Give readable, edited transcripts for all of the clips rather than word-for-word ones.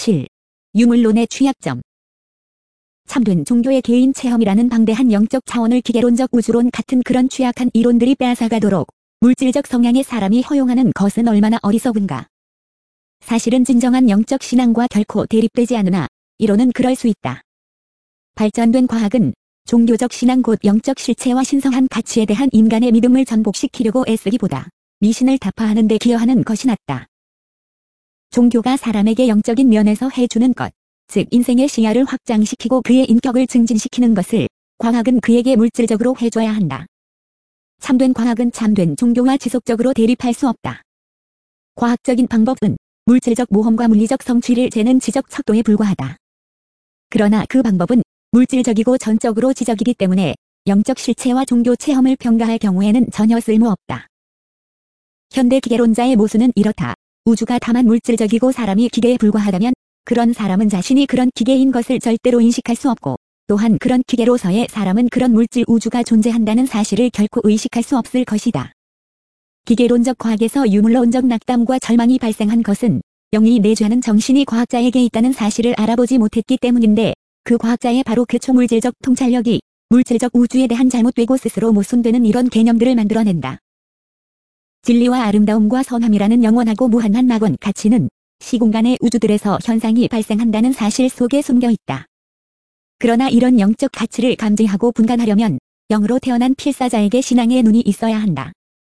7. 유물론의 취약점. 참된 종교의 개인 체험이라는 방대한 영적 차원을 기계론적 우주론 같은 그런 취약한 이론들이 빼앗아가도록 물질적 성향의 사람이 허용하는 것은 얼마나 어리석은가. 사실은 진정한 영적 신앙과 결코 대립되지 않으나 이론은 그럴 수 있다. 발전된 과학은 종교적 신앙 곧 영적 실체와 신성한 가치에 대한 인간의 믿음을 전복시키려고 애쓰기보다 미신을 타파하는 데 기여하는 것이 낫다. 종교가 사람에게 영적인 면에서 해주는 것, 즉 인생의 시야를 확장시키고 그의 인격을 증진시키는 것을 과학은 그에게 물질적으로 해줘야 한다. 참된 과학은 참된 종교와 지속적으로 대립할 수 없다. 과학적인 방법은 물질적 모험과 물리적 성취를 재는 지적 척도에 불과하다. 그러나 그 방법은 물질적이고 전적으로 지적이기 때문에 영적 실체와 종교 체험을 평가할 경우에는 전혀 쓸모없다. 현대 기계론자의 모순은 이렇다. 우주가 다만 물질적이고 사람이 기계에 불과하다면 그런 사람은 자신이 그런 기계인 것을 절대로 인식할 수 없고 또한 그런 기계로서의 사람은 그런 물질 우주가 존재한다는 사실을 결코 의식할 수 없을 것이다. 기계론적 과학에서 유물론적 낙담과 절망이 발생한 것은 영이 내주하는 정신이 과학자에게 있다는 사실을 알아보지 못했기 때문인데 그 과학자의 바로 그 초물질적 통찰력이 물질적 우주에 대한 잘못되고 스스로 모순되는 이런 개념들을 만들어낸다. 진리와 아름다움과 선함이라는 영원하고 무한한 낙원 가치는 시공간의 우주들에서 현상이 발생한다는 사실 속에 숨겨 있다. 그러나 이런 영적 가치를 감지하고 분간하려면 영으로 태어난 필사자에게 신앙의 눈이 있어야 한다.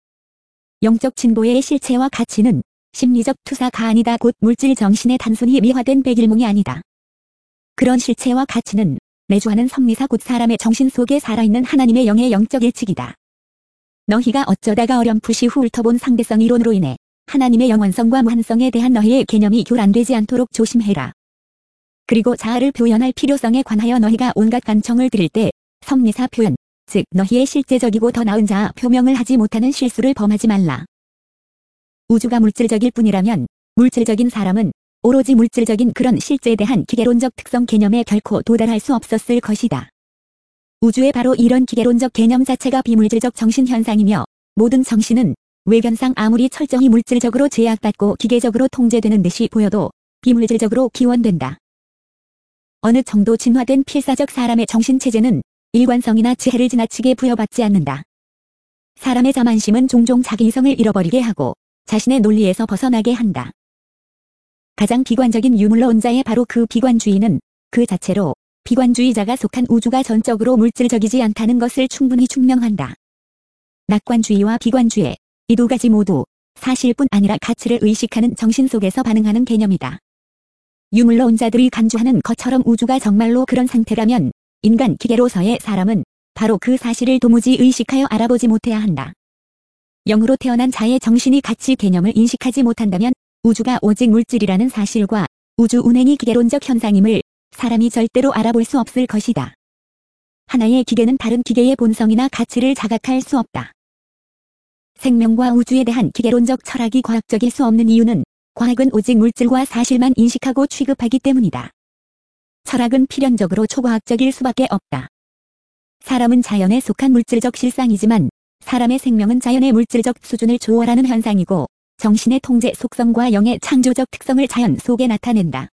영적 진보의 실체와 가치는 심리적 투사가 아니다. 곧 물질 정신의 단순히 미화된 백일몽이 아니다. 그런 실체와 가치는 내주하는 섭리사 곧 사람의 정신 속에 살아있는 하나님의 영의 영적 예측이다. 너희가 어쩌다가 어렴풋이 훑어본 상대성 이론으로 인해 하나님의 영원성과 무한성에 대한 너희의 개념이 교란되지 않도록 조심해라. 그리고 자아를 표현할 필요성에 관하여 너희가 온갖 간청을 들을 때 섭리사 표현, 즉 너희의 실제적이고 더 나은 자아 표명을 하지 못하는 실수를 범하지 말라. 우주가 물질적일 뿐이라면 물질적인 사람은 오로지 물질적인 그런 실제에 대한 기계론적 특성 개념에 결코 도달할 수 없었을 것이다. 우주의 바로 이런 기계론적 개념 자체가 비물질적 정신현상이며 모든 정신은 외견상 아무리 철저히 물질적으로 제약받고 기계적으로 통제되는 듯이 보여도 비물질적으로 기원된다. 어느 정도 진화된 필사적 사람의 정신체제는 일관성이나 지혜를 지나치게 부여받지 않는다. 사람의 자만심은 종종 자기 이성을 잃어버리게 하고 자신의 논리에서 벗어나게 한다. 가장 비관적인 유물론자의 바로 그 비관주의는 그 자체로 비관주의자가 속한 우주가 전적으로 물질적이지 않다는 것을 충분히 증명한다. 낙관주의와 비관주의, 이 두 가지 모두 사실뿐 아니라 가치를 의식하는 정신 속에서 반응하는 개념이다. 유물론자들이 간주하는 것처럼 우주가 정말로 그런 상태라면 인간 기계로서의 사람은 바로 그 사실을 도무지 의식하여 알아보지 못해야 한다. 영으로 태어난 자의 정신이 가치 개념을 인식하지 못한다면 우주가 오직 물질이라는 사실과 우주 운행이 기계론적 현상임을 사람이 절대로 알아볼 수 없을 것이다. 하나의 기계는 다른 기계의 본성이나 가치를 자각할 수 없다. 생명과 우주에 대한 기계론적 철학이 과학적일 수 없는 이유는 과학은 오직 물질과 사실만 인식하고 취급하기 때문이다. 철학은 필연적으로 초과학적일 수밖에 없다. 사람은 자연에 속한 물질적 실상이지만 사람의 생명은 자연의 물질적 수준을 초월하는 현상이고 정신의 통제 속성과 영의 창조적 특성을 자연 속에 나타낸다.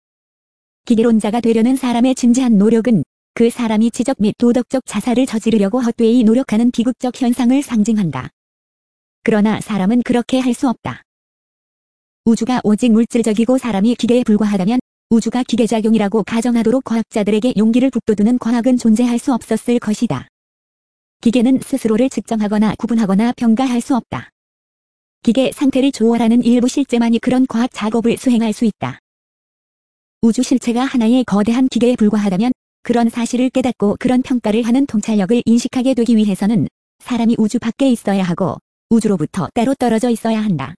기계론자가 되려는 사람의 진지한 노력은 그 사람이 지적 및 도덕적 자살을 저지르려고 헛되이 노력하는 비극적 현상을 상징한다. 그러나 사람은 그렇게 할 수 없다. 우주가 오직 물질적이고 사람이 기계에 불과하다면 우주가 기계작용이라고 가정하도록 과학자들에게 용기를 북돋우는 과학은 존재할 수 없었을 것이다. 기계는 스스로를 측정하거나 구분하거나 평가할 수 없다. 기계 상태를 초월하는 일부 실제만이 그런 과학 작업을 수행할 수 있다. 우주 실체가 하나의 거대한 기계에 불과하다면 그런 사실을 깨닫고 그런 평가를 하는 통찰력을 인식하게 되기 위해서는 사람이 우주 밖에 있어야 하고 우주로부터 따로 떨어져 있어야 한다.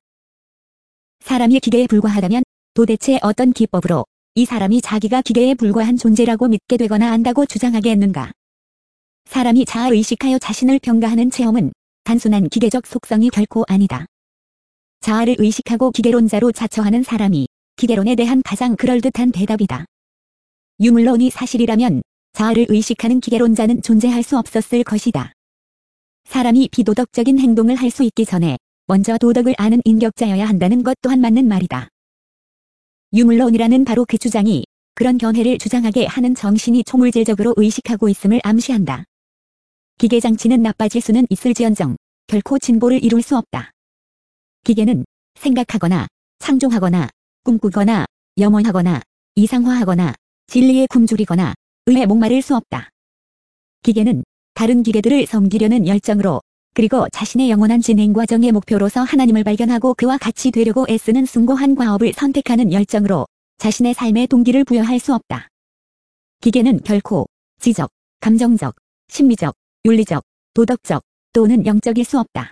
사람이 기계에 불과하다면 도대체 어떤 기법으로 이 사람이 자기가 기계에 불과한 존재라고 믿게 되거나 안다고 주장하겠는가? 사람이 자아의식하여 자신을 평가하는 체험은 단순한 기계적 속성이 결코 아니다. 자아를 의식하고 기계론자로 자처하는 사람이 기계론에 대한 가장 그럴듯한 대답이다. 유물론이 사실이라면 자아를 의식하는 기계론자는 존재할 수 없었을 것이다. 사람이 비도덕적인 행동을 할 수 있기 전에 먼저 도덕을 아는 인격자여야 한다는 것 또한 맞는 말이다. 유물론이라는 바로 그 주장이 그런 견해를 주장하게 하는 정신이 초물질적으로 의식하고 있음을 암시한다. 기계장치는 나빠질 수는 있을지언정 결코 진보를 이룰 수 없다. 기계는 생각하거나 창조하거나 꿈꾸거나 염원하거나 이상화하거나 진리에 굶주리거나 의에 목마를 수 없다. 기계는 다른 기계들을 섬기려는 열정으로 그리고 자신의 영원한 진행 과정의 목표로서 하나님을 발견하고 그와 같이 되려고 애쓰는 숭고한 과업을 선택하는 열정으로 자신의 삶의 동기를 부여할 수 없다. 기계는 결코 지적, 감정적, 심리적, 윤리적, 도덕적 또는 영적일 수 없다.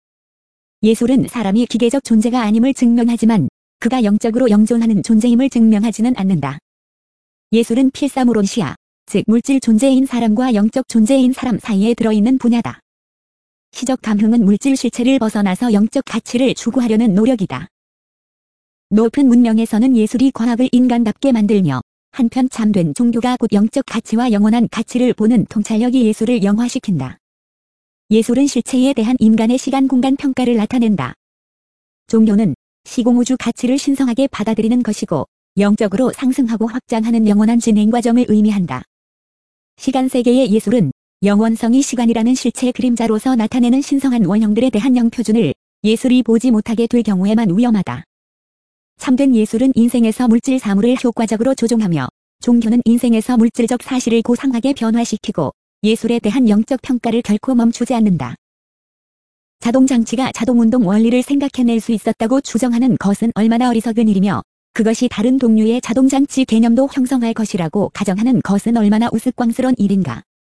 예술은 사람이 기계적 존재가 아님을 증명하지만 그가 영적으로 영존하는 존재임을 증명하지는 않는다. 예술은 필사무론시야, 즉 물질 존재인 사람과 영적 존재인 사람 사이에 들어있는 분야다. 시적 감흥은 물질 실체를 벗어나서 영적 가치를 추구하려는 노력이다. 높은 문명에서는 예술이 과학을 인간답게 만들며 한편 참된 종교가 곧 영적 가치와 영원한 가치를 보는 통찰력이 예술을 영화시킨다. 예술은 실체에 대한 인간의 시간 공간 평가를 나타낸다. 종교는 시공우주 가치를 신성하게 받아들이는 것이고 영적으로 상승하고 확장하는 영원한 진행 과정을 의미한다. 시간세계의 예술은 영원성이 시간이라는 실체의 그림자로서 나타내는 신성한 원형들에 대한 영표준을 예술이 보지 못하게 될 경우에만 위험하다. 참된 예술은 인생에서 물질 사물을 효과적으로 조종하며 종교는 인생에서 물질적 사실을 고상하게 변화시키고 예술에 대한 영적 평가를 결코 멈추지 않는다. 자동장치가 자동운동 원리를 생각해낼 수 있었다고 추정하는 것은 얼마나 어리석은 일이며 그것이 다른 동류의 자동장치 개념도 형성할 것이라고 가정하는 것은 얼마나 우스꽝스러운 일인가.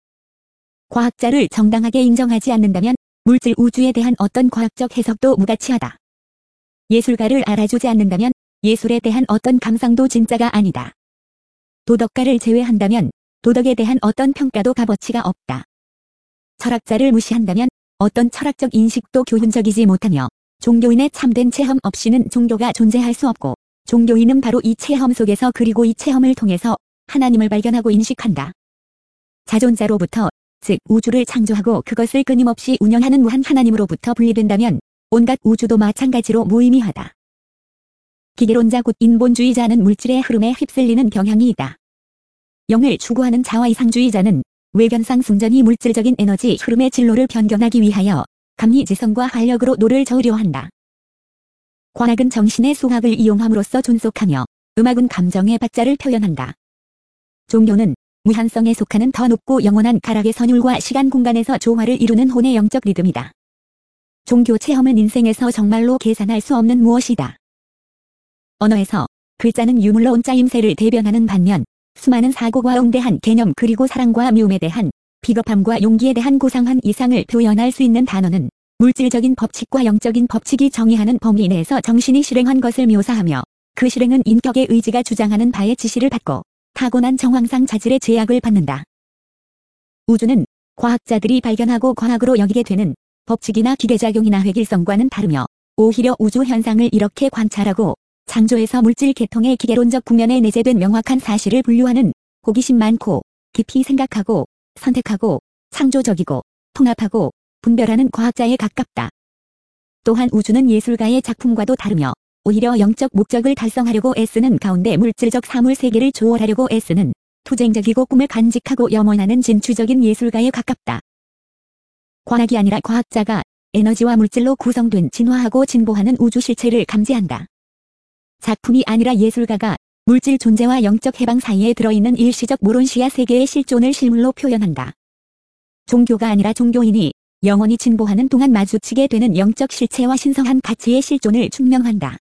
과학자를 정당하게 인정하지 않는다면 물질 우주에 대한 어떤 과학적 해석도 무가치하다. 예술가를 알아주지 않는다면 예술에 대한 어떤 감상도 진짜가 아니다. 도덕가를 제외한다면 도덕에 대한 어떤 평가도 값어치가 없다. 철학자를 무시한다면 어떤 철학적 인식도 교훈적이지 못하며 종교인의 참된 체험 없이는 종교가 존재할 수 없고 종교인은 바로 이 체험 속에서 그리고 이 체험을 통해서 하나님을 발견하고 인식한다. 자존자로부터 즉 우주를 창조하고 그것을 끊임없이 운영하는 무한 하나님으로부터 분리된다면 온갖 우주도 마찬가지로 무의미하다. 기계론자 곧 인본주의자는 물질의 흐름에 휩쓸리는 경향이 있다. 영을 추구하는 자화이상주의자는 외견상 순전히 물질적인 에너지 흐름의 진로를 변경하기 위하여 감리지성과 활력으로 노를 저으려 한다. 과학은 정신의 수학을 이용함으로써 존속하며 음악은 감정의 박자를 표현한다. 종교는 무한성에 속하는 더 높고 영원한 가락의 선율과 시간 공간에서 조화를 이루는 혼의 영적 리듬이다. 종교 체험은 인생에서 정말로 계산할 수 없는 무엇이다. 언어에서 글자는 유물론 짜임새를 대변하는 반면 수많은 사고와 응대한 개념 그리고 사랑과 미움에 대한 비겁함과 용기에 대한 고상한 이상을 표현할 수 있는 단어는 물질적인 법칙과 영적인 법칙이 정의하는 범위 내에서 정신이 실행한 것을 묘사하며 그 실행은 인격의 의지가 주장하는 바의 지시를 받고 타고난 정황상 자질의 제약을 받는다. 우주는 과학자들이 발견하고 과학으로 여기게 되는 법칙이나 기계작용이나 획일성과는 다르며 오히려 우주 현상을 이렇게 관찰하고 창조에서 물질 계통의 기계론적 국면에 내재된 명확한 사실을 분류하는 호기심 많고 깊이 생각하고 선택하고 창조적이고 통합하고 분별하는 과학자에 가깝다. 또한 우주는 예술가의 작품과도 다르며 오히려 영적 목적을 달성하려고 애쓰는 가운데 물질적 사물 세계를 조월하려고 애쓰는 투쟁적이고 꿈을 간직하고 염원하는 진취적인 예술가에 가깝다. 과학이 아니라 과학자가 에너지와 물질로 구성된 진화하고 진보하는 우주 실체를 감지한다. 작품이 아니라 예술가가 물질 존재와 영적 해방 사이에 들어있는 일시적 모론시야 세계의 실존을 실물로 표현한다. 종교가 아니라 종교인이 영원히 진보하는 동안 마주치게 되는 영적 실체와 신성한 가치의 실존을 증명한다.